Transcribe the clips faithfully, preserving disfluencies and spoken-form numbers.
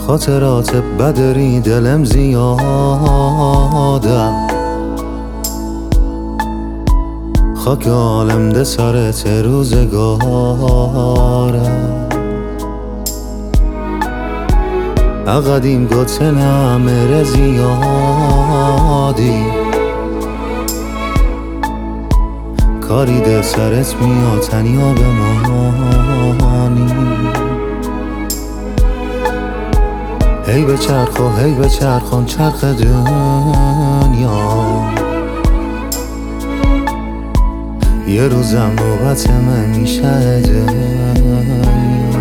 خاطرات بدری دلم زیاده، خاک عالم ده سرت روزگاره. اقدیم گتن امر زیادی، کاری ده سرت میاد تنیا بمانی. هی به چرخ و هی به چرخان چرخ دنیا، یه روزم نوبت من میشه دنیا.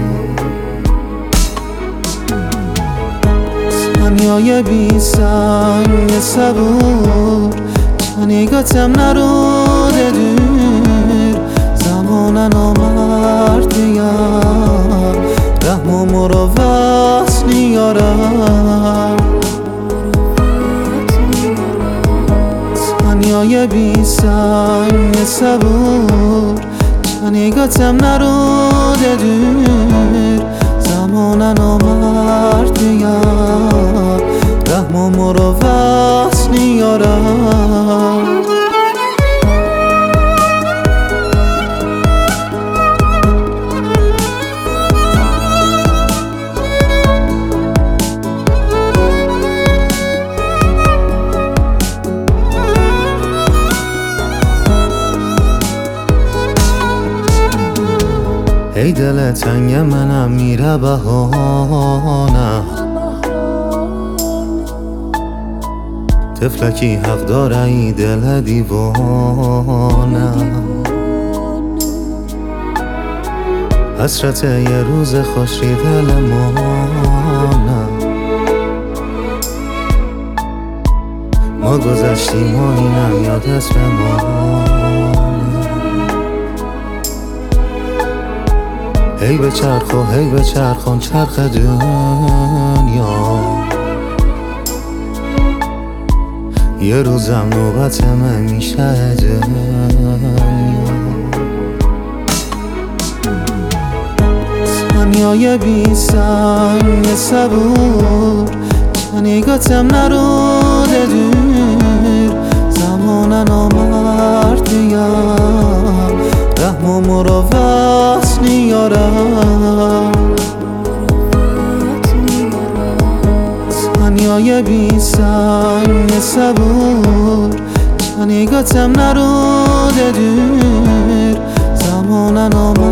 تنیای بی سنگ صبور، چنگاتم نروده دور. زمانن آمرد دیم، رحم و مروت نیارم. تنیای بی سنگ صبور، چنگاتم نروده دور. زمانن آمرد دیم، رحم و مروت نیارم. ای دل تنگ منم میره بهانه، طفلکی حق داره ای دل دیوانه. حسرت یه روز خوش ری دل مانه، ما گذشتیم و اینم یاد است بمانه. هی به چرخ و هی به چرخان چرخ دنیا، یه روزم نوبت من میشه دنیا. تنیای بی سنگ صبور، چنگاتم نروده دور. زمانن آمرد دیم، رحم و مروت نیارم. تنیای بی سنگ صبور، چنگاتم نروده دور. زمانن آمرد